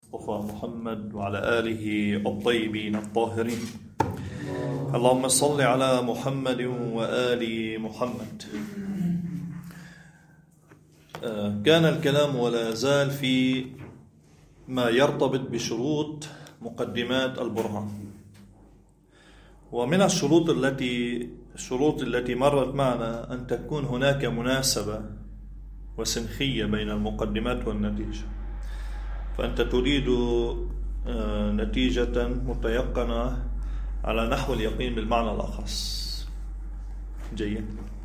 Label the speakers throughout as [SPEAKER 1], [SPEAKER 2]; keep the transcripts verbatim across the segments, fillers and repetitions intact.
[SPEAKER 1] مصطفى محمد وعلى آله الطيبين الطاهرين. اللهم صل على محمد وآل محمد. كان الكلام ولا زال في ما يرتبط بشروط مقدمات البرهان، ومن الشروط التي الشروط التي مرت معنا أن تكون هناك مناسبة وسنخية بين المقدمات والنتيجة. فأنت تريد نتيجة متيقنة على نحو اليقين بالمعنى الأخص. جيد.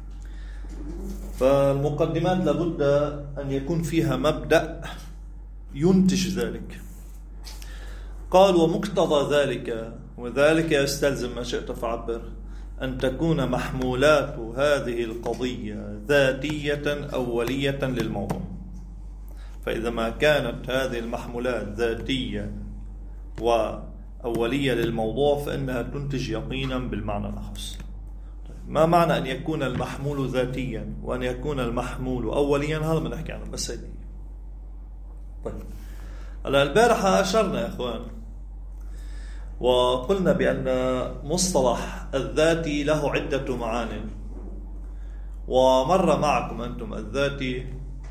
[SPEAKER 1] فالمقدمات لابد أن يكون فيها مبدأ ينتج ذلك. قال ومقتضى ذلك، وذلك يستلزم ما شئت فعبر، أن تكون محمولات هذه القضية ذاتية أولية للموضوع. فإذا ما كانت هذه المحمولات ذاتية وأولية للموضوع فإنها تنتج يقينا بالمعنى الأخص. ما معنى أن يكون المحمول ذاتيا وأن يكون المحمول أوليا؟ هذا ما نحكي عنه بس هيك. طيب هلا البارحة أشرنا يا إخوان وقلنا بأن مصطلح الذاتي له عدة معاني، ومر معكم أنتم الذاتي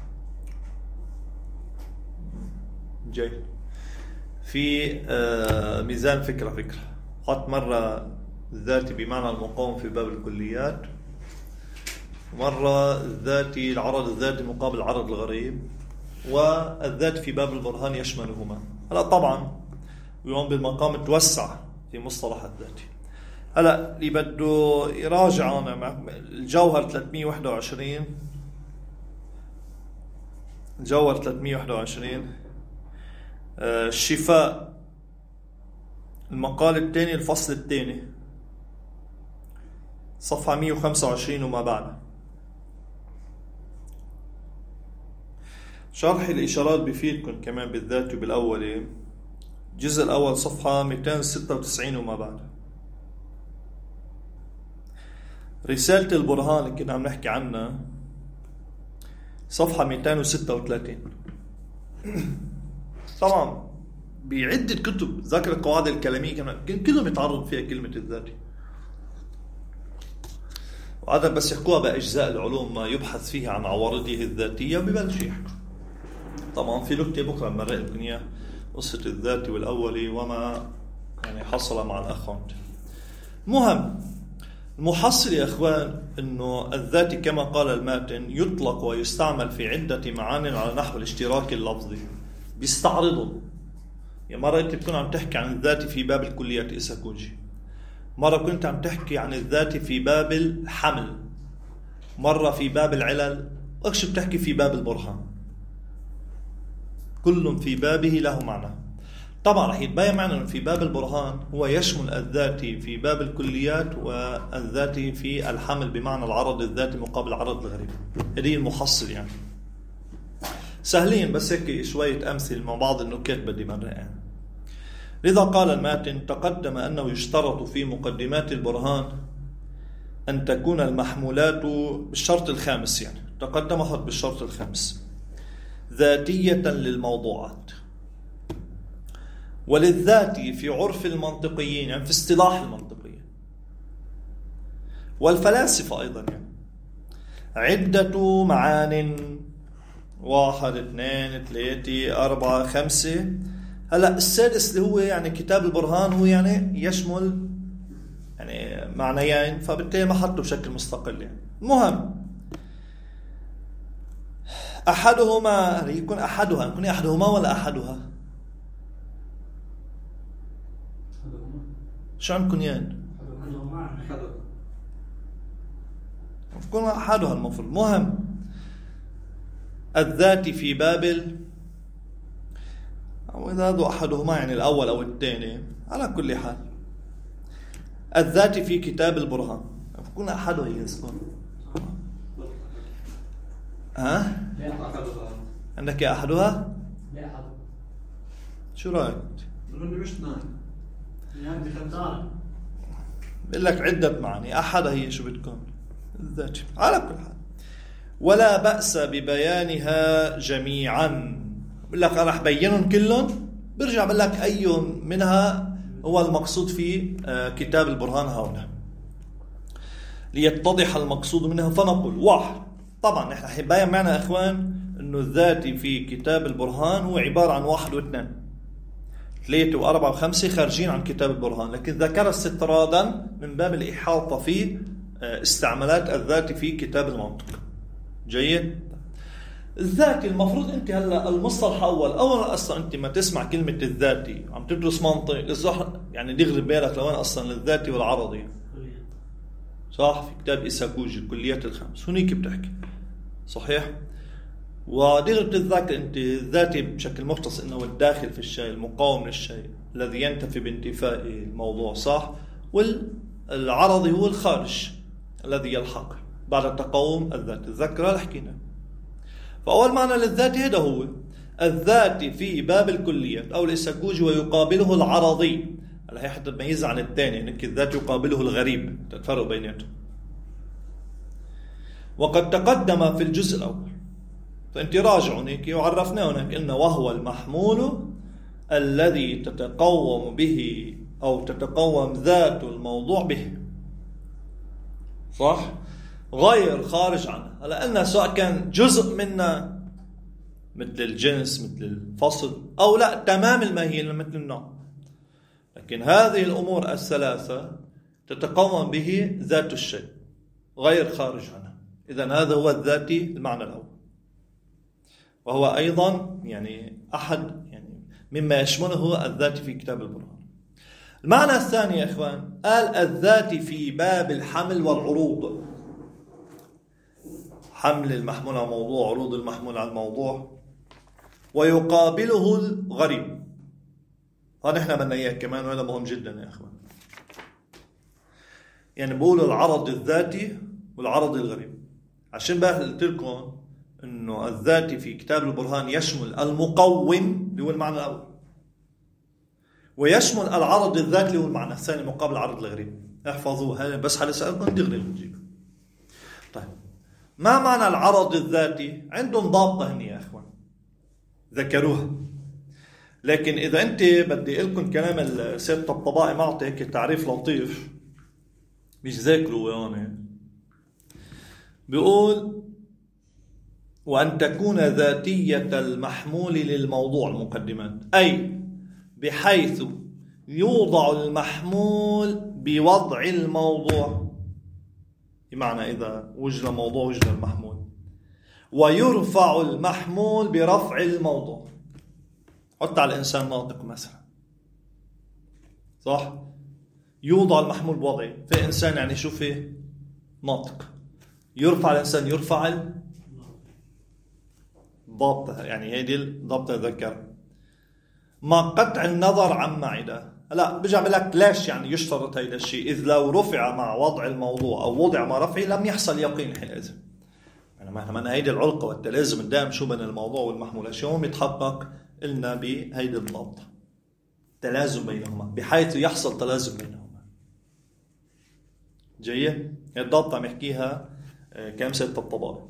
[SPEAKER 1] جيد في ميزان فكرة فكرة حط مرة الذاتي بمعنى المقاوم في باب الكليات، مرة الذاتي العرض الذاتي مقابل العرض الغريب، والذاتي في باب البرهان يشملهما. هلا طبعا اليوم بالمقام توسع في مصطلح الذاتي. هلا اللي بده يراجع الجوهر ثلاثمية وواحد وعشرين الجوهر ثلاثمية وواحد وعشرين الشفاء المقال الثاني الفصل الثاني صفحة مية وخمسة وعشرين وما بعد. شرح الإشارات بفيدكم كمان بالذات وبالأولي الجزء الأول صفحة مئتين وستة وتسعين وما بعد. رسالة البرهان اللي كنا عم نحكي عنها صفحة مئتين وستة وثلاثين. طبعا بعدة كتب ذكر القواعد الكلامية كمان كلهم يتعرض فيها كلمة الذاتي، وهذا بس يحكوها بأجزاء العلوم ما يبحث فيها عن عوارضه الذاتية وببلش يحكوا. طبعا في نكتة بكرة مرة الدنيا قصة الذاتي والأولي وما يعني حصل مع الأخوان. مهم المحصل يا أخوان أنه الذاتي كما قال الماتن يطلق ويستعمل في عدة معاني على نحو الاشتراك اللفظي. بيستعرضه يعني مرة أنت بتكون عم تحكي عن الذاتي في باب الكليات إيساكوجي، مرة كنت عم تحكي عن الذاتي في باب الحمل، مرة في باب العلل، وأكش بتحكي في باب البرهان. كل في بابه له معنى. طبعا رح يتبين معنا أنه في باب البرهان هو يشمل الذاتي في باب الكليات والذاتي في الحمل بمعنى العرض الذاتي مقابل العرض الغريب. هذه المحصل يعني سهلين بس هيك شوية أمثل مع بعض النكات بدي مرة يعني. لذا قال الماتن تقدم أنه يشترط في مقدمات البرهان أن تكون المحمولات بالشرط الخامس، يعني تقدم حط بالشرط الخامس ذاتية للموضوعات. وللذاتي في عرف المنطقيين يعني في اصطلاح المنطقيين والفلاسفة أيضا يعني عدة معان، واحد اثنين ثلاثة أربعة خمسة. هلا السادس اللي هو يعني كتاب البرهان هو يعني يشمل يعني معنيين، فبالتالي ما حطه بشكل مستقل يعني. مهم أحدهما يكون أحدها يكون أحدهما ولا أحدها؟ شو عندكم يعني؟ يكون أحدها المفروض. مهم الذاتي في بابل أو إذا هذا أحدهما يعني الأول أو الثاني على كل حال. الذاتي في كتاب البرهان يكون أحدها يسكن. ها؟ عندك يا أحدها؟ لا أحد. شو رأيك؟
[SPEAKER 2] بقول مش نايم. يعني بختار.
[SPEAKER 1] بقول لك عدة معاني، أحدها هي شو بتكون؟ الذاتي على كل حال. ولا بأس ببيانها جميعا. بقول لك أنا رح بينهم كلهم برجع بقول لك أي منها هو المقصود في كتاب البرهان هنا ليتضح المقصود منها. فنقول واحد، طبعا نحن حبايا معنا أخوان أنه الذاتي في كتاب البرهان هو عبارة عن واحد واثنين، ثلاثة وأربعة وخمسة خارجين عن كتاب البرهان، لكن ذكر استطرادا من باب الإحاطة في استعمالات الذاتي في كتاب المنطق. جيد. الذاتي المفروض أنت هلا المصطلح أول أولا أصلا أنت ما تسمع كلمة الذاتي عم تدرس منطق يعني دغري بالك لوين أصلا الذاتي والعرضي، صح؟ في كتاب إيساكوجي الكليات الخمس هنيك بتحكي صحيح. ودغري بتتذكر أنت الذاتي بشكل مختصر إنه الداخل في الشيء، المقاوم للشيء الذي ينتفي بانتفاء الموضوع، صح؟ والعرضي هو الخارج الذي يلحق بعد التقاوم الذاتي. تذكرها حكينا. فأول معنى للذاتي هذا هو الذاتي في باب الكليات أو الإيساكوجي ويقابله العرضي. هلا هي حتى تميز عن الثاني انك الذات يقابله الغريب، تفرق بيناتهم. وقد تقدم في الجزء الأول، فأنت راجع هناك وعرفنا هناك إنه وهو المحمول الذي تتقوم به أو تتقوم ذات الموضوع به، صح؟ غير خارج عنه. هلا قلنا سواء كان جزء منه مثل الجنس مثل الفصل أو لا تمام الماهية مثل النوع، لكن هذه الأمور الثلاثة تتقوم به ذات الشيء غير خارج عنه. إذن هذا هو الذاتي المعنى الأول، وهو أيضا يعني أحد يعني مما يشمله الذاتي في كتاب البرهان. المعنى الثاني يا إخوان قال الذاتي في باب الحمل والعروض، حمل المحمول على الموضوع، عروض المحمول على الموضوع، ويقابله الغريب. هذا احنا بدنا اياه كمان، وهذا مهم جدا يا اخوان. يعني بقولوا العرض الذاتي والعرض الغريب، عشان بقى قلت لكم انه الذاتي في كتاب البرهان يشمل المقوم اللي هو المعنى الاول، ويشمل العرض الذاتي اللي هو المعنى الثاني مقابل العرض الغريب. احفظوها بس حلسألكم دغري بنجيب. طيب ما معنى العرض الذاتي؟ عندهم ضابطة هني يا اخوان ذكروها، لكن إذا أنت بدي لكم كلام السيد الطبطبائي معطي هيك تعريف لطيف مش ذاكروا يعني، بيقول وأن تكون ذاتية المحمول للموضوع المقدمات، أي بحيث يوضع المحمول بوضع الموضوع، بمعنى إذا وجد الموضوع وجد المحمول، ويرفع المحمول برفع الموضوع. حط على الإنسان ناطق مثلا، صح؟ يوضع المحمول بوضعه، في إنسان يعني شو في ناطق، يرفع الإنسان يرفع الضابطة، يعني هي دي الضابطة ذكر. ما قطع النظر عن معدة، لا برجع بقول لك ليش يعني يشترط هذا الشيء؟ إذ لو رفع مع وضع الموضوع أو وضع مع رفعه لم يحصل يقين حينئذ. يعني ما هيدي العلاقة والتلازم الدائم شو بين الموضوع والمحمول أشياء يتحقق لنا بهيدي الضابطة، تلازم بينهما بحيث يحصل تلازم بينهما. جيد؟ الضابطة محكيها كمسة الطبطبائي.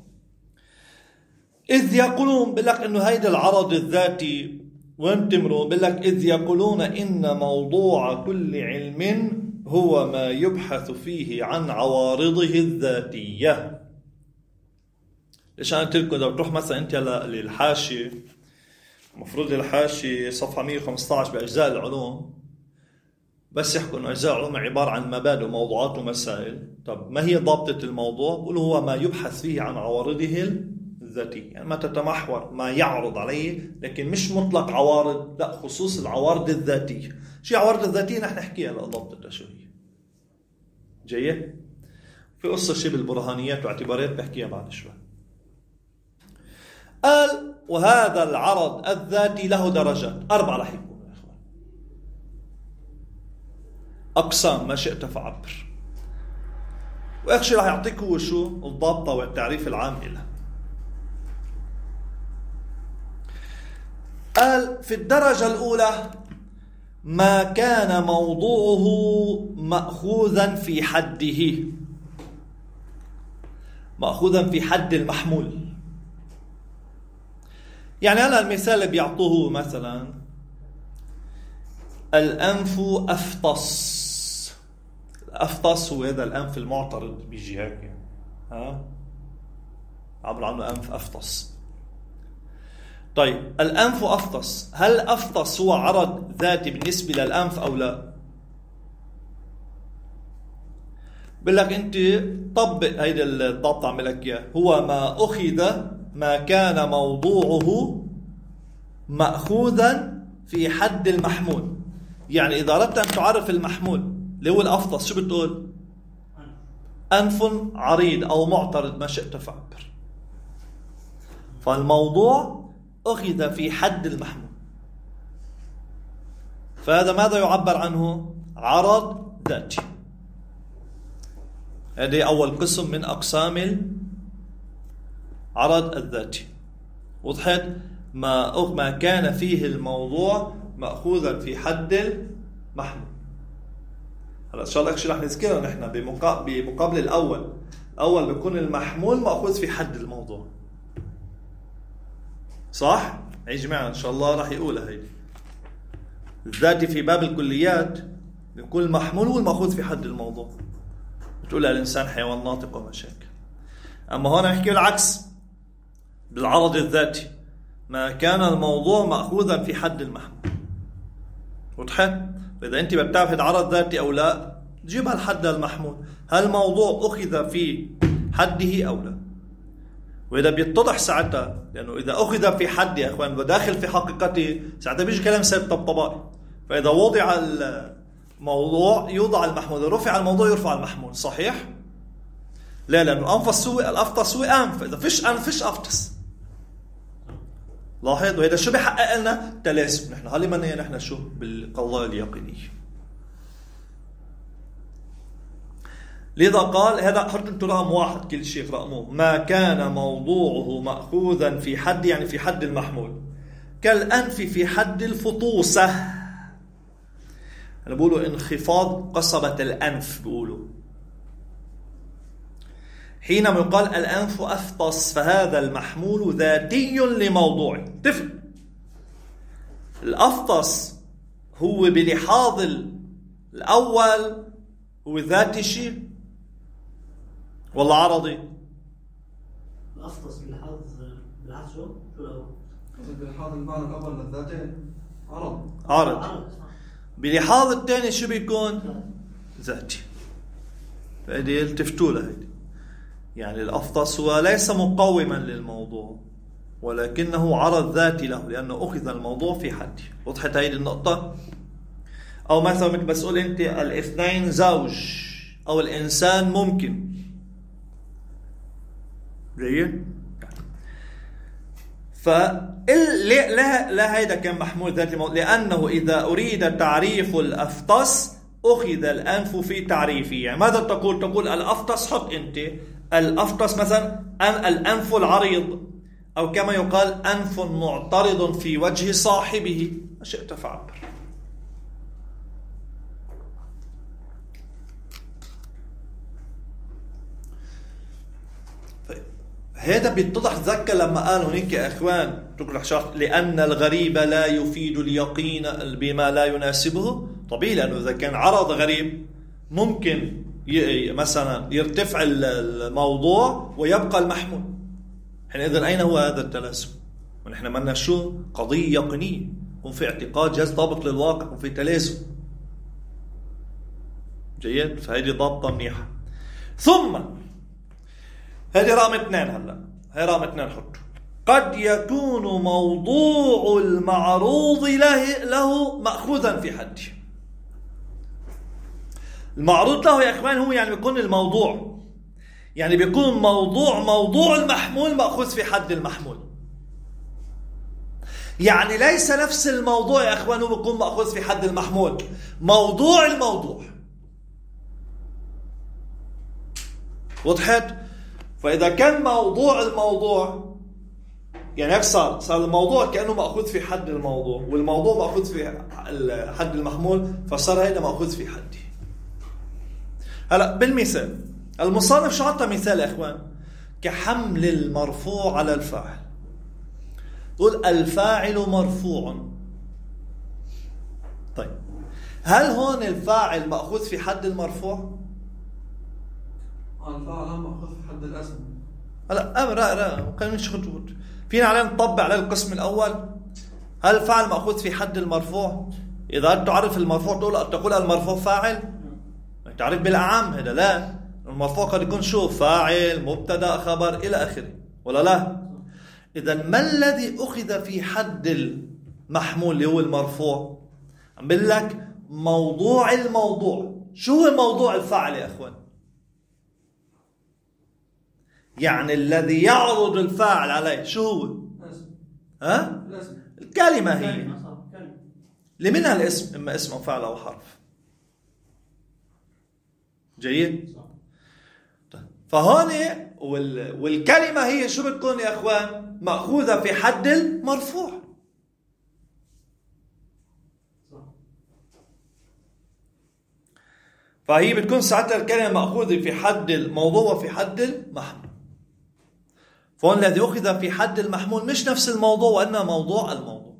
[SPEAKER 1] إذ يقولون بقول لك إنه هيدا العرض الذاتي وانتمروا بقول لك إذ يقولون إن موضوع كل علم هو ما يبحث فيه عن عوارضه الذاتية. ليش أنا قلت لكم إذا بتروح مثلا أنت للحاشية، المفروض الحاشية صفحة مية وخمسة عشر بأجزاء العلوم بس يحكوا إنه أجزاء العلوم عبارة عن مبادئ وموضوعات ومسائل. طب ما هي ضابطة الموضوع؟ بقولوا هو ما يبحث فيه عن عوارضه الذاتية، يعني ما تتمحور ما يعرض عليه، لكن مش مطلق عوارض، لا خصوص العوارض الذاتية. شيء عوارض الذاتية نحن نحكيها لا ضابطة شو هي. جيد؟ في قصة شيء بالبرهانيات واعتبارات بحكيها بعد شوي. قال وهذا العرض الذاتي له درجات أربعة رح يكون يا إخوان، أقسام ما شئت فعبر، وآخر شيء رح يعطيك هو شو الضابطة والتعريف العام لها. قال في الدرجة الأولى ما كان موضوعه مأخوذا في حده، مأخوذا في حد المحمول. يعني هلا المثال اللي بيعطوه مثلا الأنف أفطس. الأفطس هو هذا الأنف المعترض بيجي هيك يعني. ها عبر عنه أنف أفطس. طيب الأنف أفطس، هل أفطس هو عرض ذاتي بالنسبة للأنف أو لا؟ بقول لك أنت طبق هيدا الضابط عم لك إياه، هو ما أخذ ما كان موضوعه مأخوذا في حد المحمول. يعني إذا أردت أن تعرف المحمول اللي هو الأفطس شو بتقول؟ أنف عريض أو معترض ما شئت فعبر. فالموضوع أخذ في حد المحمول، فهذا ماذا يعبر عنه؟ عرض ذاتي. هذه أول قسم من أقسام العرض الذاتي. وضحت؟ ما ما كان فيه الموضوع مأخوذا في حد المحمول. هلا إن شاء الله شو رح نذكره نحن بمقابل الأول. الأول بيكون المحمول مأخوذ في حد الموضوع، صح؟ عيش معنا إن شاء الله رح يقولها هيدي. الذاتي في باب الكليات بيكون المحمول هو المأخوذ في حد الموضوع. بتقول الإنسان حيوان ناطق ومشاكل. أما هون نحكي العكس بالعرض الذاتي، ما كان الموضوع مأخوذا في حد المحمول. وضحت؟ فإذا أنت بتعرف عرض ذاتي أو لا تجيبها الحد المحمول، هل الموضوع أخذ في حده أو لا؟ وإذا بيتضح ساعتها، لأنه إذا أخذ في حد يا أخوان وداخل في حقيقته ساعتها بيجي كلام سيد طبطبائي. فإذا وضع الموضوع يوضع المحمول، إذا رفع الموضوع يرفع المحمول. صحيح؟ لا، لأنه أنفس سوى الأفطس سوى أنف، إذا فيش أنف فيش أفطس. لاحظ، وهذا شو بيحقق لنا؟ تلازم. نحن هل من نحن شو بالقضايا اليقينية. لذا قال هذا حط انتم رقم واحد كل شيء رقموه، ما كان موضوعه مأخوذا في حد، يعني في حد المحمول، كالأنف في حد الفطوسة. أنا بقولوا انخفاض قصبة الأنف، بقولوا حينما يقال الأنف أفطس فهذا المحمول ذاتي لموضوعه. تفهم؟ الأفطس هو بلحاظ الأول هو ذاتي شيء والله عرضي؟
[SPEAKER 2] الأفطس بلحاظ بلحاظ شو؟ شو الأول؟
[SPEAKER 3] بلحاظ المعنى الأول للذاتين عرض.
[SPEAKER 1] عرض. بلحاظ الثاني شو بيكون؟ ذاتي. فهذه التفتوا له هيدي. يعني الأفطس هو ليس مقوما للموضوع ولكنه عرض ذاتي له لأنه أخذ الموضوع في حده. وضحت هيدي النقطة؟ أو مثلا بس قول أنت الاثنين زوج أو الإنسان ممكن. جيد؟ فلا لا هيدا كان محمول ذاتي، لأنه إذا أريد تعريف الأفطس أخذ الأنف في تعريفه. يعني ماذا تقول؟ تقول الأفطس، حط أنت الأفطس مثلا الأنف العريض، أو كما يقال أنف معترض في وجه صاحبه، ما شئت فعبر. هذا بيتضح. ذكر لما قالوا هناك يا اخوان تقرح شرط لان الغريب لا يفيد اليقين بما لا يناسبه. طبيعي، لانه اذا كان عرض غريب ممكن مثلا يرتفع الموضوع ويبقى المحمول. حينئذ اين هو هذا التلازم؟ ونحن مالنا شو قضيه يقينيه، يكون في اعتقاد جاز طابق للواقع، يكون في تلازم. جيد؟ فهذه ضابطه منيحه. ثم هذه رقم اثنين. هلا هي رقم اثنين حط. قد يكون موضوع المعروض له, له مأخوذا في حده. المعروض له يا اخوان هو يعني بيكون الموضوع، يعني بيكون موضوع موضوع المحمول مأخوذ في حد المحمول. يعني ليس نفس الموضوع يا اخوان هو بيكون مأخوذ في حد المحمول، موضوع الموضوع. وضحت؟ فإذا كان موضوع الموضوع يعني أكثر صار الموضوع كأنه مأخوذ في حد الموضوع، والموضوع مأخوذ في حد المحمول، فصار هذا مأخوذ في حده. هلا بالمثال المصنف شو عطى مثال يا إخوان؟ كحمل المرفوع على الفاعل. قل الفاعل مرفوع. طيب هل هون الفاعل مأخوذ في حد المرفوع؟
[SPEAKER 3] الفاعل هم مأخوذ في حد الاسم.
[SPEAKER 1] هلا أمر لا لا خلينا نشوف فينا علينا نطبق على القسم الأول. هل الفاعل مأخوذ في حد المرفوع؟ إذا تعرف المرفوع تقول تقول المرفوع فاعل؟ تعرف بالأعم هذا لا. المرفوع قد يكون شو؟ فاعل، مبتدأ، خبر إلى آخره ولا لا؟ إذا ما الذي أخذ في حد المحمول اللي هو المرفوع؟ عم بقول لك موضوع الموضوع. شو هو موضوع الفاعل يا أخوان؟ يعني الذي يعرض الفاعل عليه شو هو؟ ها؟ الكلمة هي اللي منها الاسم، إما اسم أو فعل أو حرف. جيد؟ فهون والكلمة هي شو بتكون يا أخوان؟ مأخوذة في حد المرفوع. فهي بتكون ساعتها الكلمة مأخوذة في حد الموضوع وفي حد المحمول. فهون الذي أخذ في حد المحمول مش نفس الموضوع وإنما موضوع الموضوع.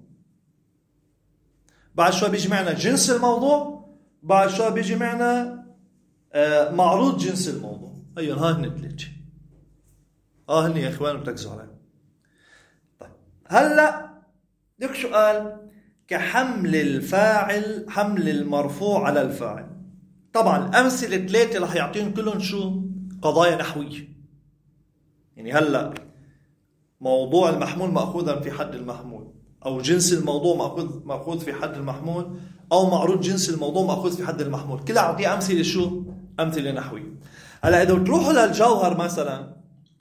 [SPEAKER 1] بعد شوي بيجي معنا جنس الموضوع، بعد شوي بيجي معنا معروض جنس الموضوع. أيوة ها هن ثلاثة. اه هن يا إخوان بتركزوا عليهم. طيب هلا لك سؤال كحمل الفاعل، حمل المرفوع على الفاعل. طبعا الأمثلة الثلاثة رح يعطيهم كلهم شو؟ قضايا نحوية. يعني هلا موضوع المحمول مأخوذا في حد المحمول، أو جنس الموضوع مأخوذ مأخوذ في حد المحمول، أو معروض جنس الموضوع مأخوذ في حد المحمول. كلها أعطيه أمثلة شو؟ أمثلة نحوية. هلا إذا بتروحوا للجوهر مثلا،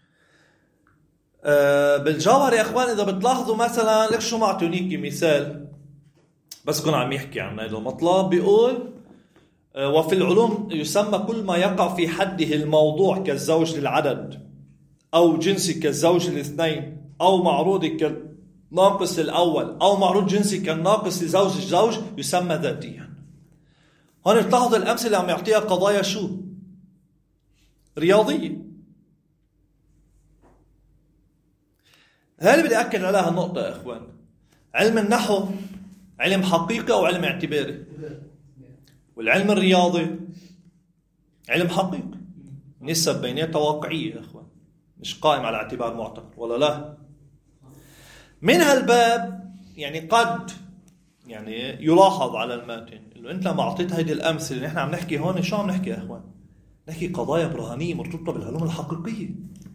[SPEAKER 1] آه بالجوهر يا إخوان إذا بتلاحظوا مثلا لك شو معطونيكي مثال بس كون عم يحكي عن هذا المطلب. بيقول آه وفي العلوم يسمى كل ما يقع في حده الموضوع كالزوج للعدد، أو جنسي كالزوج للاثنين، أو معروض كالناقص للأول، أو معروض جنسي كالناقص لزوج الزوج يسمى ذاتيا. هون بتلاحظوا الأمثلة اللي عم يعطيها قضايا شو؟ رياضية. هاي اللي بدي أكد عليها النقطة يا إخوان. علم النحو علم حقيقي أو علم اعتباري؟ والعلم الرياضي علم حقيقي، نسب بيناتها واقعية يا إخوان، مش قائم على اعتبار معتبر ولا لا. من هالباب يعني قد يعني يلاحظ على الماتن إنه أنت لما أعطيت هيدي الأمثلة اللي نحن عم نحكي هون، شو عم نحكي يا إخوان؟ نحكي قضايا برهانية مرتبطة بالعلوم الحقيقية.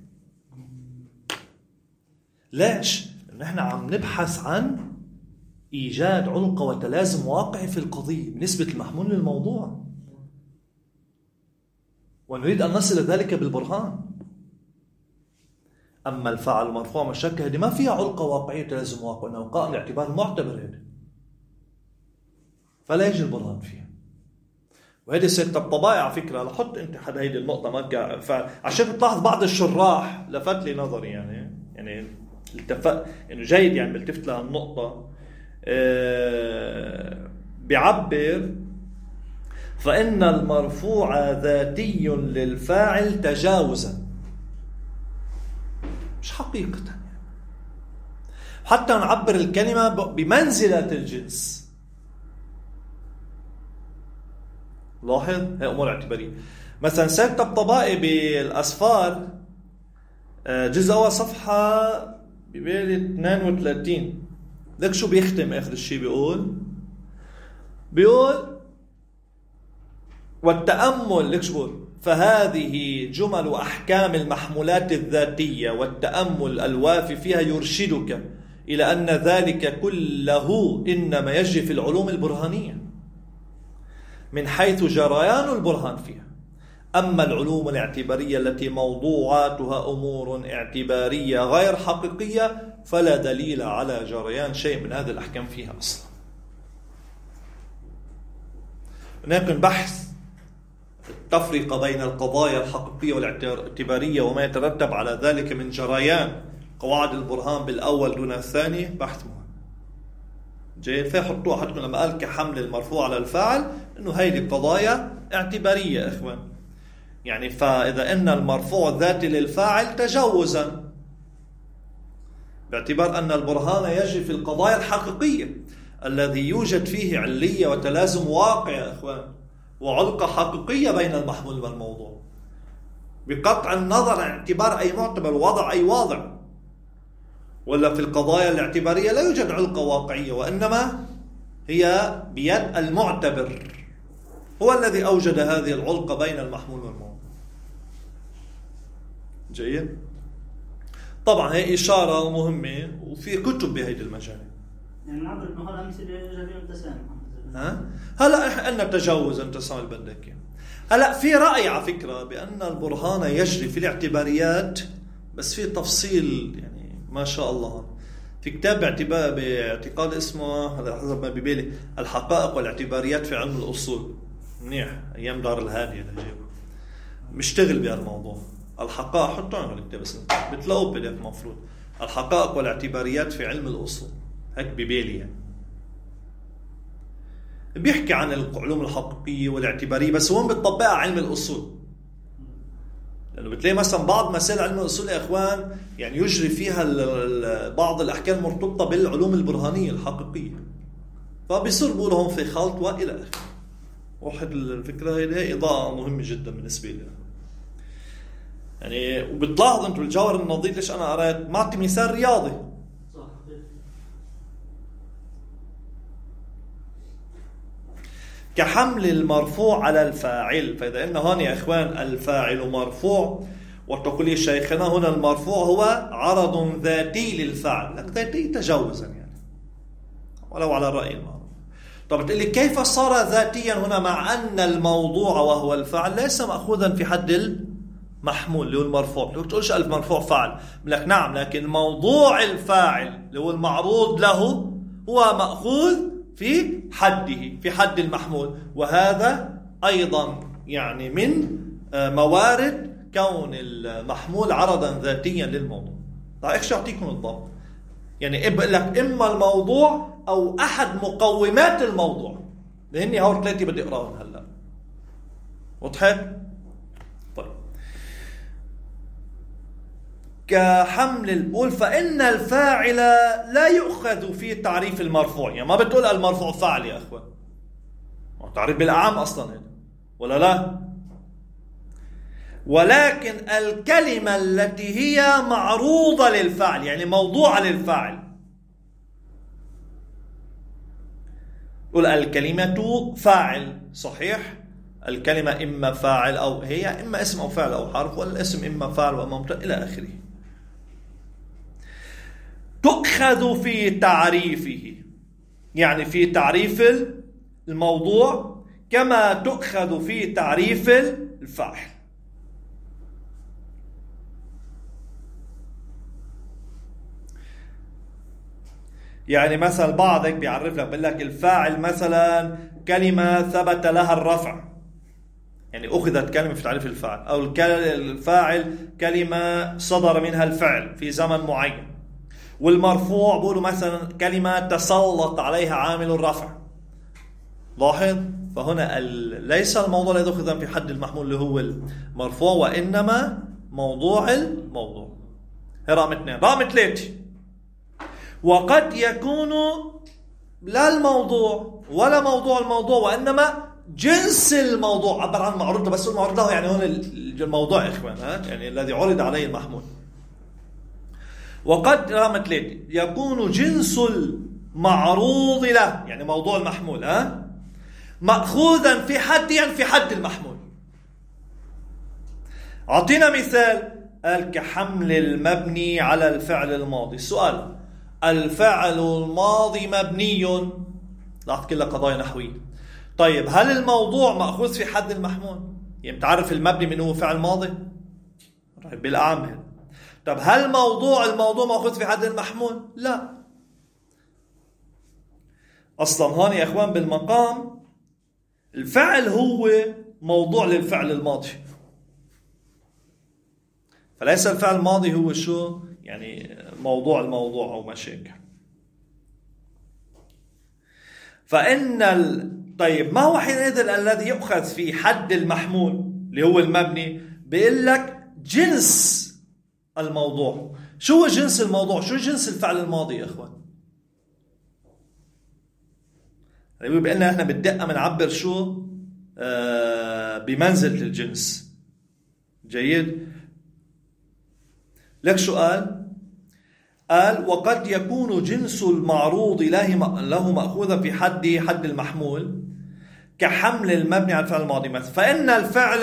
[SPEAKER 1] ليش؟ نحن عم نبحث عن إيجاد علقة وتلازم واقعي في القضية بنسبة المحمول للموضوع، ونريد أن نصل ذلك بالبرهان. أما الفاعل المرفوع مشكل هذه ما فيها علقة واقعية وتلازم واقعي، إنه قائم لاعتبار المعتبر هذا، فلا يجي البرهان فيها. وهذه ست الطبائع على فكرة. لحط أنت حد هيدي النقطة ما فعل عشان تلاحظ بعض الشراح لفت لي نظري يعني يعني التفت إنه جيد يعني بلتفت لها النقطة. أه بيعبر فإن المرفوع ذاتي للفاعل تجاوزا، مش حقيقة يعني. حتى نعبر الكلمة بمنزلة الجنس. لاحظ هي أمور اعتبارية. مثلا سيد الطبطبائي بالأسفار جزء أول صفحة ببالي اثنين وثلاثين، لك شو بيختم آخر الشيء؟ بيقول بيقول والتأمل، لك شو بيقول؟ فهذه جمل أحكام المحمولات الذاتية، والتأمل الوافي فيها يرشدك إلى أن ذلك كله إنما يجري في العلوم البرهانية من حيث جريان البرهان فيها. أما العلوم الاعتبارية التي موضوعاتها أمور اعتبارية غير حقيقية فلا دليل على جريان شيء من هذه الأحكام فيها أصلا. هناك بحث التفرقة بين القضايا الحقيقية والاعتبارية وما يترتب على ذلك من جريان قواعد البرهان بالأول دون الثاني بحث مهم. جيد، فيحطوها حتكون لما قال كحمل المرفوع على الفاعل إنه هذه القضايا اعتبارية إخوان. يعني فإذا إن المرفوع الذاتي للفاعل تجاوزا باعتبار أن البرهان يجري في القضايا الحقيقية. الذي يوجد فيه علية وتلازم واقع يا إخوان وعلاقة حقيقية بين المحمول والموضوع، بقطع النظر عن اعتبار أي معتبر وضع أي واضع. ولا في القضايا الاعتبارية لا يوجد علقة واقعية، وإنما هي بيد المعتبر، هو الذي أوجد هذه العلقة بين المحمول والموضوع. جيد؟ طبعا هي إشارة مهمة وفي كتب بهذه المجال.
[SPEAKER 4] يعني نعبر إنه هذا أمثلة جميع التسامح.
[SPEAKER 1] ها؟ هلا إحنا قلنا تجاوز أنت سامع بدك. هلا في رأي على فكرة بأن البرهان يجري في الاعتباريات، بس في تفصيل يعني ما شاء الله. في كتاب باعتبار باعتقاد اسمه هذا حسب ما ببالي الحقائق والاعتباريات في علم الأصول، منيح أيام دار الهادية اللي جايبه مشتغل بهالموضوع. الحقائق حطوا عنه الكتاب اسمه بتلاقوه بي دي اف مفروض، الحقائق والاعتباريات في علم الأصول، هيك ببالي يعني. بيحكي عن العلوم الحقيقية والاعتبارية، بس وين بتطبقها علم الأصول؟ لأنه بتلاقي مثلا بعض مسائل علم الأصول يا إخوان يعني يجري فيها بعض الأحكام المرتبطة بالعلوم البرهانية الحقيقية، فبيصير بقولهم في خلط وإلى آخره. واحد الفكرة هي إضاءة مهمة جدا بالنسبة لي يعني. وبتلاحظ أنتم الجوهر النظير ليش أنا قرأت معطي مثال رياضي
[SPEAKER 4] صح.
[SPEAKER 1] كحمل المرفوع على الفاعل. فإذا إن هون يا إخوان الفاعل مرفوع، وتقول شيخنا هنا المرفوع هو عرض ذاتي للفاعل، لك ذاتي تجاوزا يعني ولو على الرأي المعروف. طب بتقول لي كيف صار ذاتيا هنا مع أن الموضوع وهو الفاعل ليس مأخوذا في حد المحمول اللي هو المرفوع؟ لو تقولش المرفوع فاعل، لك نعم، لكن موضوع الفاعل اللي هو المعروض له هو مأخوذ في حده، في حد المحمول. وهذا أيضا يعني من موارد كون المحمول عرضا ذاتيا للموضوع. طيب إيش أعطيكم الضبط؟ يعني بقول لك إما الموضوع أو أحد مقومات الموضوع، لأني هول ثلاثة بدي أقراهم هلا. وضحت؟ طيب كحمل القول فإن الفاعل لا يؤخذ في تعريف المرفوع. يعني ما بتقول المرفوع فاعل يا أخوان، تعريف بالأعام أصلا هنا ولا لا؟ ولكن الكلمة التي هي معروضة للفاعل يعني موضوعة للفاعل، قل الكلمة فاعل صحيح، الكلمة إما فاعل أو هي إما اسم أو فاعل أو حرف، والاسم إما فاعل وإما مبتدأ إلى آخره. تؤخذ في تعريفه يعني في تعريف الموضوع كما تؤخذ في تعريف الفاعل. يعني مثلا بعضك بيعرف لك بيقول لك الفاعل مثلا كلمة ثبت لها الرفع، يعني أخذت كلمة في تعريف الفاعل، أو الفاعل كلمة صدر منها الفعل في زمن معين. والمرفوع بقولوا مثلا كلمة تسلط عليها عامل الرفع. لاحظ؟ فهنا ليس الموضوع الذي أخذ في حد المحمول اللي هو المرفوع، وإنما موضوع الموضوع. رقم اثنين. رقم ثلاثة، وقد يكون لا الموضوع ولا موضوع الموضوع وإنما جنس الموضوع. عبر عن معروض، بس المعروض له يعني هون الموضوع يا إخوان، ها؟ يعني الذي عرض عليه المحمول. وقد رقم ثلاثة يكون جنس المعروض له يعني موضوع المحمول ها مأخوذا في حد يعني في حد المحمول. أعطينا مثال. قال كحمل المبني على الفعل الماضي. السؤال: الفعل الماضي مبني، لاحظ كلها قضايا نحوية. طيب هل الموضوع مأخوذ في حد المحمول؟ يعني تعرف المبني من هو فعل ماضي بالأعمال. طب هل موضوع الموضوع مأخوذ في حد المحمول؟ لا. أصلا هون يا إخوان بالمقام الفعل هو موضوع للفعل الماضي، فليس الفعل الماضي هو شو يعني موضوع الموضوع أو مشاكل. فإن ال... طيب ما هو حينئذ الذي يؤخذ في حد المحمول اللي هو المبني؟ بيقول لك جنس الموضوع. شو هو جنس الموضوع؟ شو جنس الفعل الماضي يا إخوان؟ يعني بقلنا احنا بالدقة بنعبر شو آه بمنزلة الجنس. جيد. لك شو قال؟ قال وقد يكون جنس المعروض له مأخوذا في حد حد المحمول كحمل المبني على الفعل الماضي مثلا، فإن الفعل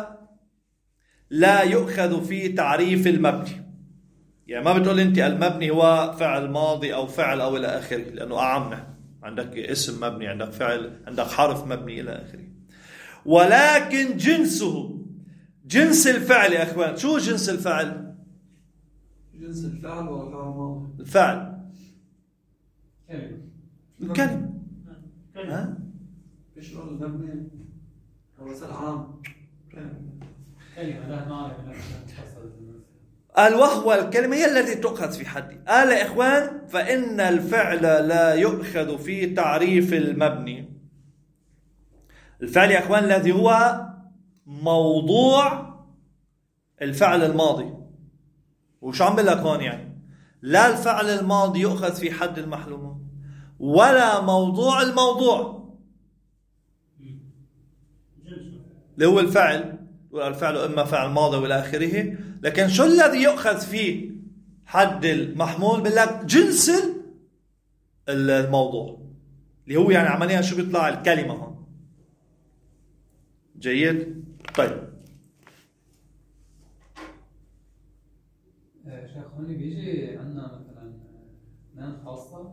[SPEAKER 1] لا يؤخذ في تعريف المبني. يعني ما بتقول انت المبني هو فعل ماضي او فعل او الى اخره، لانه اعمه، عندك اسم مبني، عندك فعل، عندك حرف مبني الى اخره. ولكن جنسه جنس الفعل يا اخوان. شو جنس الفعل؟
[SPEAKER 3] جنس الفعل ولا فعل ماضي؟
[SPEAKER 1] الفعل
[SPEAKER 2] كلمة
[SPEAKER 1] الكلمة.
[SPEAKER 4] كلمة.
[SPEAKER 3] ايش هو المبني؟ هو مثل عام.
[SPEAKER 2] كلمة لا نعرف لا تفصل.
[SPEAKER 1] قال وهو الكلمة هي التي تؤخذ في حد. قال يا إخوان فإن الفعل لا يؤخذ في تعريف المبني. الفعل يا إخوان الذي هو موضوع الفعل الماضي. وش عم بقول لك هون؟ يعني لا الفعل الماضي يؤخذ في حد المحلوم ولا موضوع الموضوع اللي هو الفعل. والفعل إما فعل ماضي والى آخره. لكن شو الذي يؤخذ فيه حد المحمول؟ بقول لك جنس الموضوع اللي هو يعني عمليا شو بيطلع الكلمة هون. جيد. طيب
[SPEAKER 2] شيخ هون بيجي عندنا مثلا اثنين خاصة.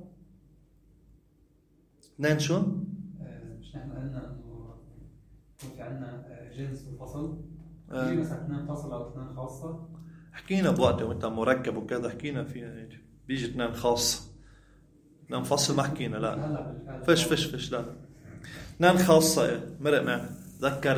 [SPEAKER 1] اثنين شو؟
[SPEAKER 2] مش نحن قلنا انه في عندنا جنس وفصل. بيجي مثلا اثنين فصل او اثنين خاصة.
[SPEAKER 1] حكينا بوقته وانت مركب وكذا حكينا فيها. بيجي اثنين خاصة اثنين فصل ما حكينا. لا فش فش فش لا اثنين خاصة. مرق معنا ذكر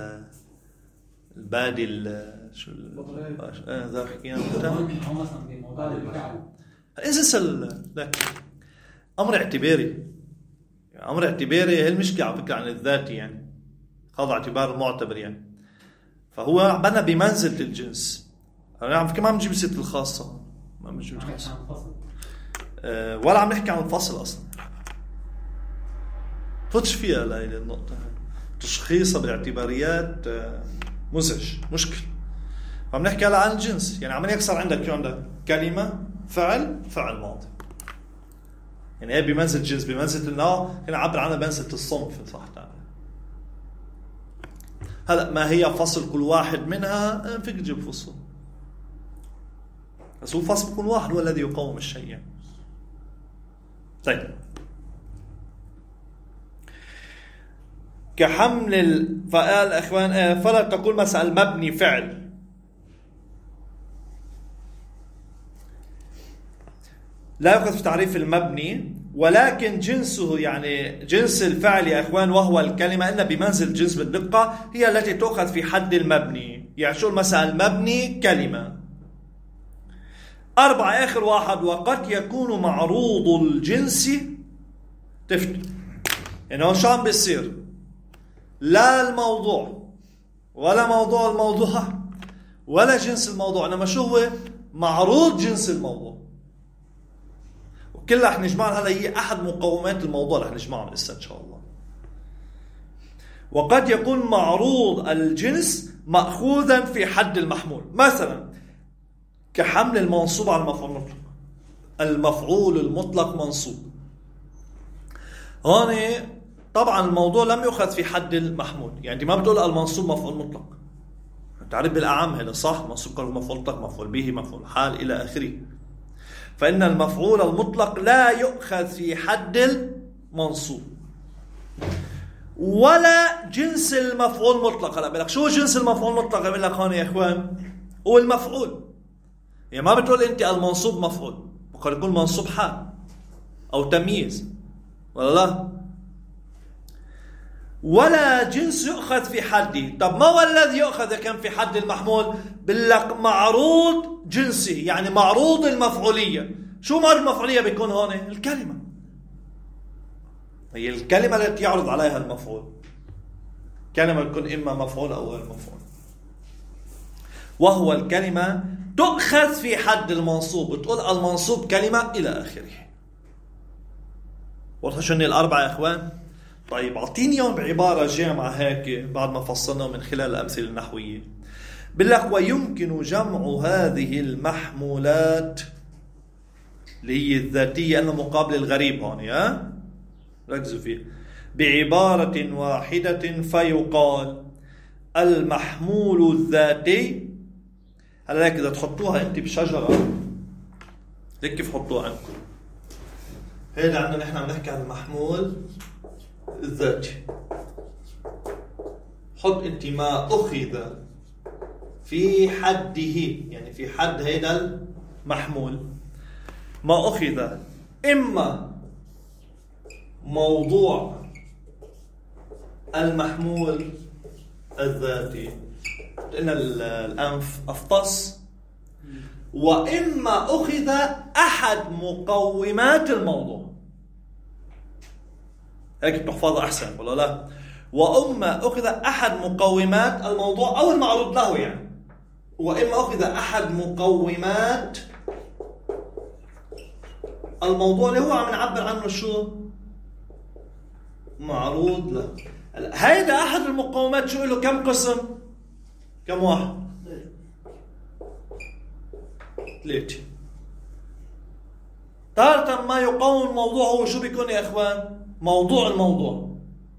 [SPEAKER 1] البادي شو اه ذا حكينا
[SPEAKER 2] هم مثلا بموضوع الفعل.
[SPEAKER 1] انسى لك امر اعتباري. امر اعتباري هي المشكلة على فكرة عن الذاتي، يعني خاضع اعتبار المعتبر يعني. فهو بنا بمنزلة الجنس. يعني عم كمان نجيب سيرة الخاصة ما بنجيب الخاصة أه ولا عم نحكي عن الفصل أصلا. فتش فيها لهي النقطة. تشخيصها بالاعتباريات أه مزعج مشكل. عم نحكي هلا عن الجنس. يعني عم يكسر عندك شو عندك كلمة فعل فعل ماضي. يعني هي بمنزلة الجنس بمنزلة النوع. هنا عبر عنها بمنزلة الصنف صح تعالى. هلا ما هي فصل كل واحد منها فيك تجيب فصل، بس هو فصل كل واحد هو الذي يقوم الشيء يعني. طيب كحمل ال... فقال اخوان فلا تقول مثلا المبني فعل. لا يؤخذ في تعريف المبني ولكن جنسه يعني جنس الفعل يا اخوان وهو الكلمة ان بمنزل جنس بالدقة هي التي تؤخذ في حد المبني. يعني شو مثلا المبني كلمة. أربعة آخر واحد وقد يكون معروض الجنس تفت. يعني هون شو عم بيصير؟ لا الموضوع ولا موضوع الموضوع ولا جنس الموضوع، انما شو هو؟ معروض جنس الموضوع. وكلها رح نجمعها. هلا هي احد مقومات الموضوع رح نجمعها لسه ان شاء الله. وقد يكون معروض الجنس مأخوذا في حد المحمول، مثلا كحمل المنصوب على المفعول المطلق. المفعول المطلق منصوب. هون طبعا الموضوع لم يؤخذ في حد المحمول. يعني ما بتقول المنصوب مفعول مطلق، تعرف بالأعم هذا صح. منصوب كله مفعول مطلق مفعول به مفعول حال إلى آخره. فإن المفعول المطلق لا يؤخذ في حد المنصوب ولا جنس المفعول المطلق. هلا بالك شو جنس المفعول المطلق؟ بقول لك هون يا اخوان هو المفعول. يعني ما بتقول انت المنصوب مفعول، بقدر يكون منصوب حال او تمييز ولا لا. ولا جنس يؤخذ في حده. طب ما هو الذي يؤخذ كم في حد المحمول؟ باللك معروض جنسه، يعني معروض المفعولية. شو معروض المفعولية بيكون هون؟ الكلمة. هي الكلمة التي يعرض عليها المفعول. كلمة تكون إما مفعول أو غير مفعول. وهو الكلمة تؤخذ في حد المنصوب. بتقول المنصوب كلمة إلى آخره. واضح شو الأربعة يا إخوان؟ طيب أعطيني يوم بعبارة جامعة هيك بعد ما فصلنا من خلال الأمثلة النحوية. بالله ويمكن جمع هذه المحمولات اللي هي الذاتية أنه مقابل الغريب هون، ها ركزوا فيه، بعبارة واحدة فيقال المحمول الذاتي. هلا هيك إذا تحطوها أنت بشجرة هيك كيف حطوها عندكم، هيدا عندنا نحن عم نحكي عن المحمول الذاتي. حط أنت ما أخذ في حده، يعني في حد هيدا المحمول ما أخذ إما موضوع المحمول الذاتي، قلنا الأنف أفطس، وإما أخذ أحد مقومات الموضوع. هيك بتحفظها أحسن ولا لا؟ وإما أخذ أحد مقومات الموضوع أو المعروض له، يعني وإما أخذ أحد مقومات الموضوع اللي هو عم نعبر عنه شو؟ معروض له. هيدا أحد المقومات شو له كم قسم؟ كم واحد؟ ثلاثة. تارة ما يقوم الموضوع هو شو بيكون يا إخوان؟ موضوع الموضوع.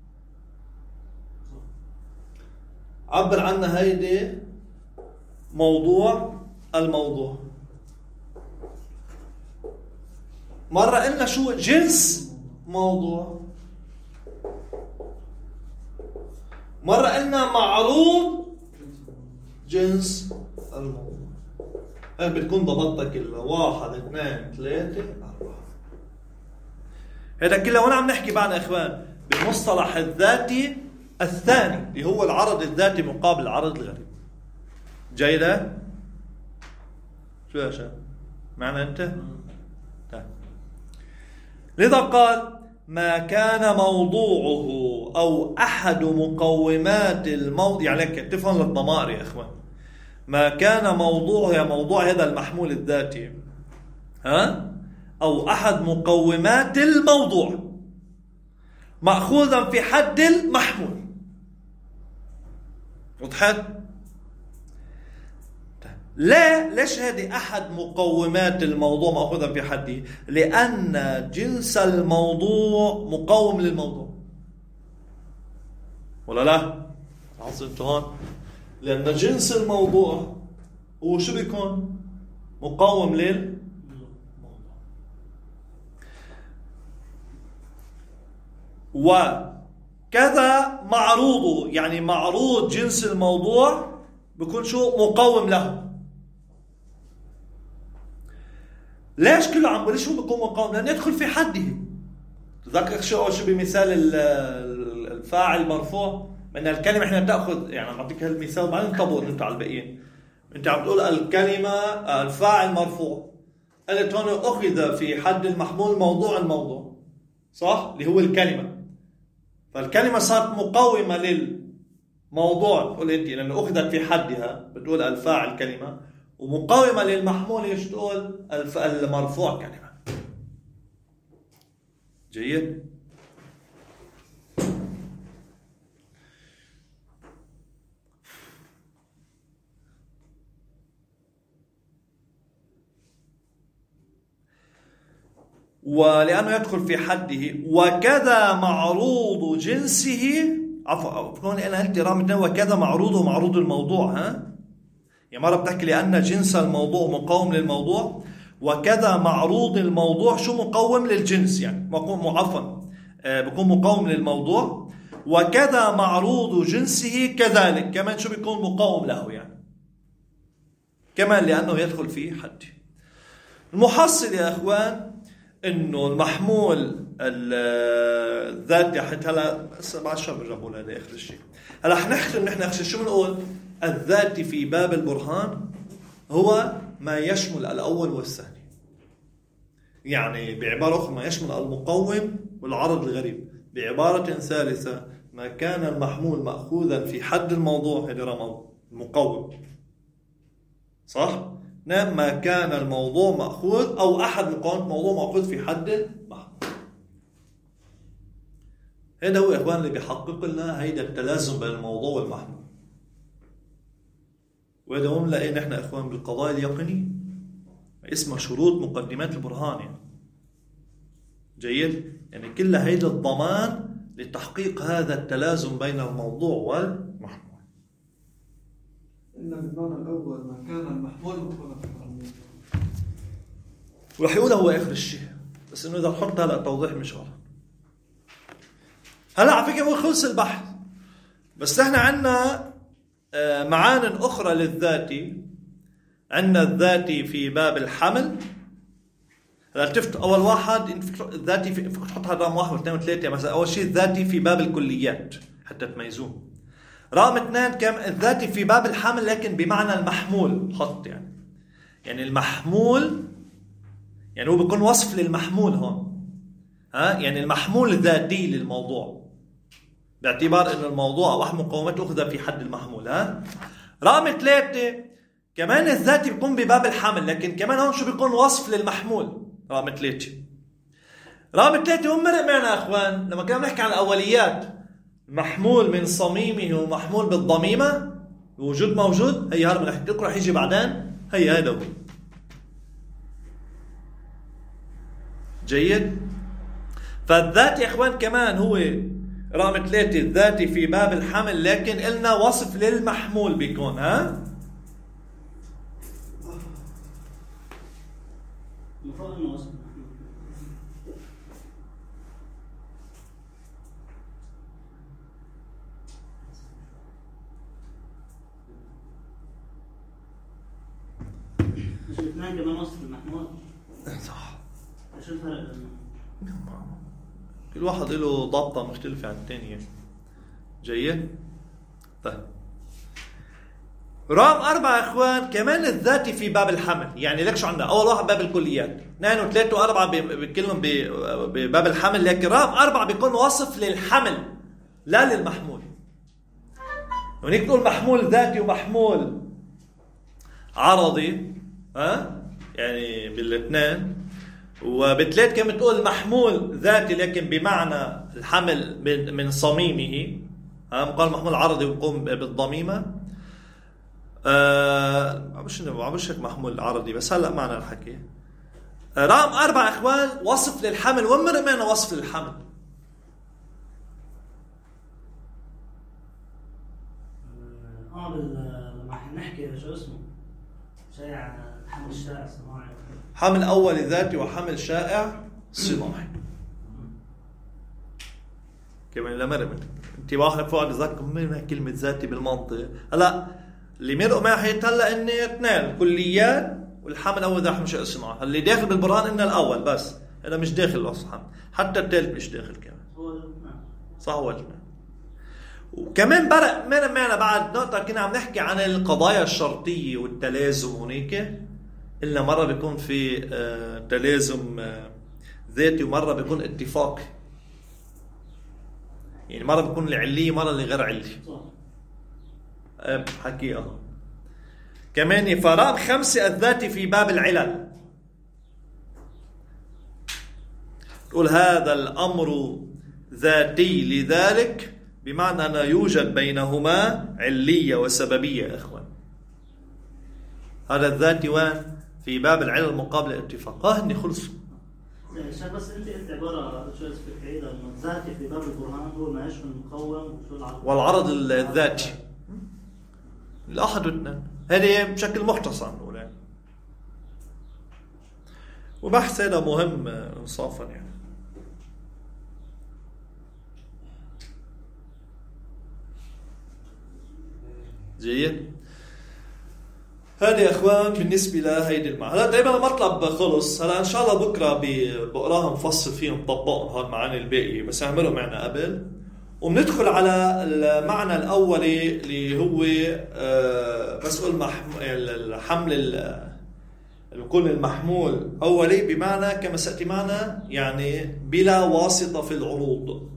[SPEAKER 1] عبر عنها هيدي موضوع الموضوع. مرة قلنا شو جنس موضوع، مرة قلنا معروض جنس الموضوع. هاي بتكون ضبطتها كلها، واحد اثنين ثلاثة أربعة. هذا كله وانا عم نحكي بعد إخوان بالمصطلح الذاتي الثاني اللي هو العرض الذاتي مقابل العرض الغريب. جيدة؟ شو يا شباب؟ معنا أنت؟ طيب. لذا قال ما كان موضوعه أو أحد مقومات الموضوع، يعني لك تفهم للضمائر يا إخوان، ما كان موضوعه يا موضوع هذا المحمول الذاتي ها أو أحد مقومات الموضوع مأخوذا في حد المحمول. وضحت؟ لا ليش هذه أحد مقومات الموضوع مأخوذا في حده؟ لأن جنس الموضوع مقوم للموضوع، ولا لا؟ عظمتوا هون؟ لأن جنس الموضوع هو شو بيكون؟ مقوم للموضوع. وكذا معروضه، يعني معروض جنس الموضوع بيكون شو؟ مقوم له. ليش كله عم بقول شو بيكون مقاوم؟ لأن يدخل في حده. تذكر شو شو بمثال الفاعل مرفوع من الكلمة احنا بتأخذ، يعني عم بعطيك هالمثال بعدين طبق انت على الباقيين. انت عم تقول الكلمة الفاعل مرفوع، قلت هون أخذ في حد المحمول موضوع الموضوع، صح؟ اللي هو الكلمة. فالكلمة صارت مقومة للموضوع، تقول انت لأنه أخذت في حدها بتقول الفاعل كلمة، ومقاومة للمحمول ايش تقول؟ المرفوع كلمة. جيد؟ ولأنه يدخل في حده. وكذا معروض جنسه، عفوا بكون أنا قلت رامتنا وكذا معروضه معروض الموضوع، ها يعني مرة بتحكي لأن جنس الموضوع مقاوم للموضوع، وكذا معروض الموضوع شو مقوم للجنس، يعني مقوم عفوا بيكون مقاوم للموضوع. وكذا معروض جنسه كذلك كمان شو بيكون مقاوم له، يعني كمان لأنه يدخل في حد. المحصل يا أخوان إنه المحمول الذاتي حتى هلا بعد شو بنجربوا هذا آخر شيء. هلا حنختم نحن آخر شو بنقول؟ الذاتي في باب البرهان هو ما يشمل الأول والثاني، يعني بعبارة أخرى ما يشمل المقوم والعرض الغريب. بعبارة ثالثة ما كان المحمول مأخوذا في حد الموضوع هذا رمض المقوم، صح؟ نعم، ما كان الموضوع مأخوذ أو أحد مقومات الموضوع مأخوذ في حد المحمول. هذا هو إخوان اللي بيحقق لنا هيدا التلازم بين الموضوع والمحمول. وهذا هو لقينا نحن إخوان بالقضايا اليقينية اسمها شروط مقدمات البرهان يعني. جيد؟ يعني كل هيدا الضمان لتحقيق هذا التلازم بين الموضوع والمحمول.
[SPEAKER 3] إن بالمعنى الأول ما كان المحمول مطلقا في المحمول.
[SPEAKER 1] ورح يقولها هو آخر الشيء، بس إنه إذا نحط هلا توضيح مش غلط. هلا على فكرة هو خلص البحث، بس إحنا عنا معان أخرى للذاتي. عنا الذاتي في باب الحمل. هلا شفت أول واحد الذاتي في تحط رقم واحد واثنين وثلاثة مثلا. أول شيء الذاتي في باب الكليات حتى تميزوه. رقم اثنين كم الذاتي في باب الحمل لكن بمعنى المحمول. حط يعني يعني المحمول يعني هو بيكون وصف للمحمول هون. ها يعني المحمول ذاتي للموضوع باعتبار إنه الموضوع واحد مقومات أخذها في حد المحمول. ها رقم ثلاثة كمان الذاتي بيكون بباب الحمل لكن كمان هون شو بيكون وصف للمحمول. رقم ثلاثة رقم ثلاثة هم مرق معنا أخوان لما كنا نحكي عن الأوليات. محمول من صميمه ومحمول بالضميمة وجود موجود. هي هذا رح نحكي لكم رح يجي بعدين. هي هذا هو. جيد. فالذاتي يا أخوان كمان هو رقم ثلاثة الذاتي في باب الحمل لكن قلنا وصف للمحمول بيكون. ها
[SPEAKER 4] المفروض انه وصف مش الاثنين كمان وصف المحمول.
[SPEAKER 1] صح.
[SPEAKER 4] شو الفرق؟
[SPEAKER 1] كل واحد له ضابطة مختلفة عن الثانية. جيد. طيب رقم أربعة أخوان كمان الذاتي في باب الحمل. يعني لك شو عندنا أول واحد باب الكليات اثنين وثلاثة وأربعة بكلهم بباب الحمل لكن رقم أربعة بيكون وصف للحمل لا للمحمول. ونيك تقول محمول ذاتي ومحمول عرضي. ها يعني بالاثنين. وبالثلاث كم تقول محمول ذاتي لكن بمعنى الحمل من من صميمه. ها قال محمول عرضي ويقوم بالضميمة. آه مش مش هيك محمول عرضي بس هلا معنا الحكي. آه رقم أربعة إخوان وصف للحمل. ومر معنا وصف للحمل.
[SPEAKER 4] اه لما نحكي شو اسمه شائع حمل الشائع صناعي.
[SPEAKER 1] حمل أولي ذاتي وحمل شائع صناعي. كمان لا مرق انت واحد فوق ذاك من كلمة ذاتي بالمنطق. هلا اللي مرقوا معي هلا ان اثنين كليات والحمل اول ذا حمل شائع صناعي. اللي داخل بالبرهان ان الاول بس هذا مش داخل الاصحاب حتى الثالث مش داخل كمان. صح هو الاثنين. وكمان برق معنا معنا بعد نقطة كنا عم نحكي عن القضايا الشرطية والتلازم هناك. إلا مرة بيكون في آه تلازم آه ذاتي ومرة بيكون اتفاقي. يعني مرة بيكون العلية مرة اللي غير علية. آه حقيقة. كمان فرام خمسة الذاتي في باب العلل. تقول هذا الأمر ذاتي لذلك بمعنى أن يوجد بينهما علية وسببية إخوان. هذا الذاتي وين؟ في باب العلل المقابل الاتفاق. اه هني خلصوا.
[SPEAKER 4] عشان بس انت قلت عباره شويه بعيده انه الذاتي في باب البرهان هو ما يشمل المقوم وشو العرض
[SPEAKER 1] والعرض الذاتي الاحد واثنين. هذه بشكل مختصر نقول يعني. وبحث هذا مهم انصافا يعني. جيد. هذه يا اخوان بالنسبه لهيدي المعاني. هلا تقريبا المطلب خلص. هلا ان شاء الله بكره بقراها مفصل فيهم طبقهم هالمعاني الباقيه بس اعملوا معنا قبل. وبندخل على المعنى الاولي اللي هو مسؤول الحمل اللي بيكون المحمول اولي بمعنى كما ساتي معنا يعني بلا واسطه في العروض.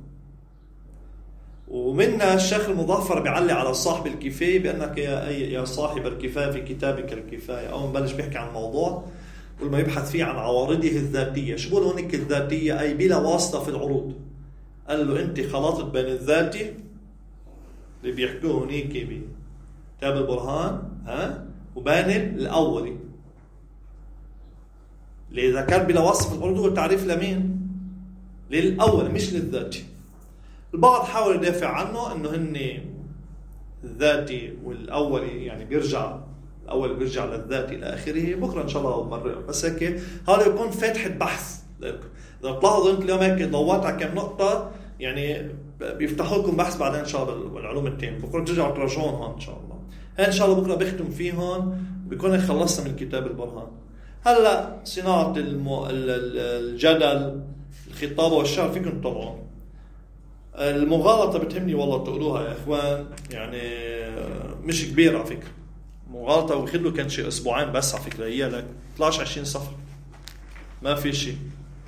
[SPEAKER 1] ومنها الشيخ المظفر بيعلي على صاحب الكفاية بأنك يا, يا صاحب الكفاية في كتابك الكفاية. أو نبلش بيحكي عن موضوع ولما يبحث فيه عن عوارضه الذاتية. شو بقول هونك الذاتية؟ أي بلا واسطة في العروض. قال له أنت خلطت بين الذاتي اللي بيحكوه هنيك بكتاب البرهان ها وبين الأولي اللي ذكر بلا وصف الأردو والتعريف لمين؟ للأول مش للذاتي. البعض حاول يدافع عنه أنه هن الذاتي والأولي يعني بيرجع الأول بيرجع للذاتي إلى آخره. بكرة إن شاء الله مرة بس هيك هذا يكون فتحة بحث. إذا تلاحظوا أنت اليوم هيك ضوّت على كم نقطة يعني بيفتحوا لكم بحث بعدين إن شاء الله بالعلوم التانية. بكرة ترجعوا تراجعون هون إن شاء الله. هاي إن شاء الله بكرة بختم فيهم بيكون خلصنا من كتاب البرهان. هلا صناعة المو... الجدل الخطابة والشعر فيكم تطلعون. المغالطة بتهمني والله تقولوها يا إخوان يعني مش كبيرة على فكرة. مغالطة وخلوا كان شيء أسبوعين بس على فكرة هي لك طلعش عشرين صفر ما في شيء.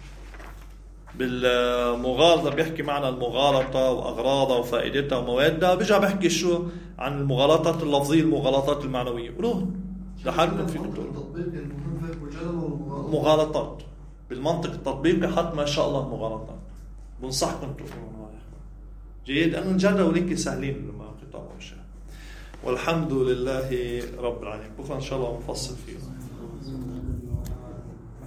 [SPEAKER 1] بالمغالطة بيحكي معنا المغالطة وأغراضها وفائدتها وموادها بيجي بيحكي شو عن المغالطات اللفظية المغالطات المعنوية قولوهم لحالكم فيكم تقولوا مغالطات بالمنطق التطبيقي حتى ما شاء الله مغالطات بنصحكم تقولون جيد أنه الجدل وليك سهلين لما خطاب والشعر والحمد لله رب العالمين. بكرة إن شاء الله نفصل فيه.